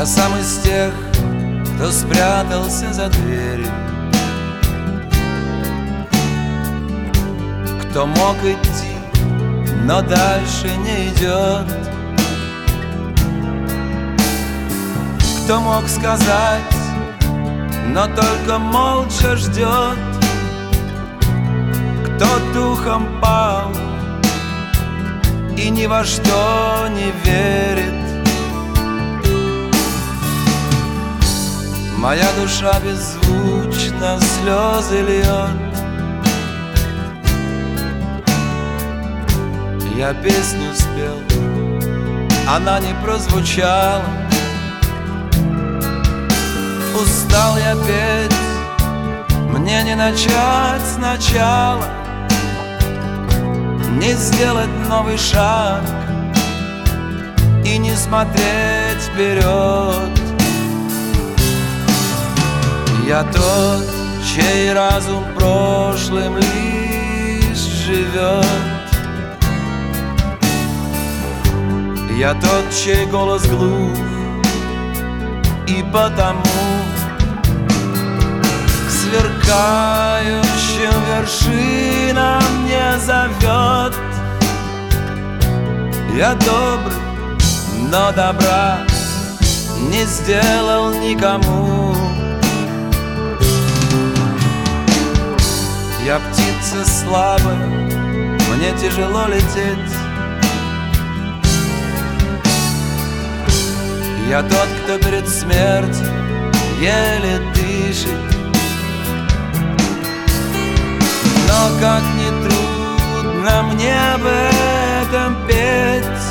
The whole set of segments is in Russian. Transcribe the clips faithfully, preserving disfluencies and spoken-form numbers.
Я сам из тех, кто спрятался за дверью, кто мог идти, но дальше не идет, кто мог сказать, но только молча ждет, кто духом пал и ни во что не верит. Моя душа беззвучно слезы льет. Я песню спел, она не прозвучала. Устал я петь, мне не начать сначала, не сделать новый шаг и не смотреть вперед. Я тот, чей разум прошлым лишь живет. Я тот, чей голос глух, и потому к сверкающим вершинам не зовет. Я добрый, но добра не сделал никому. Я птица слабая, мне тяжело лететь. Я тот, кто перед смертью еле дышит. Но как ни трудно мне об этом петь,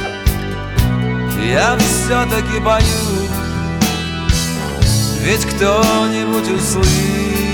я все-таки боюсь, ведь кто-нибудь услышит.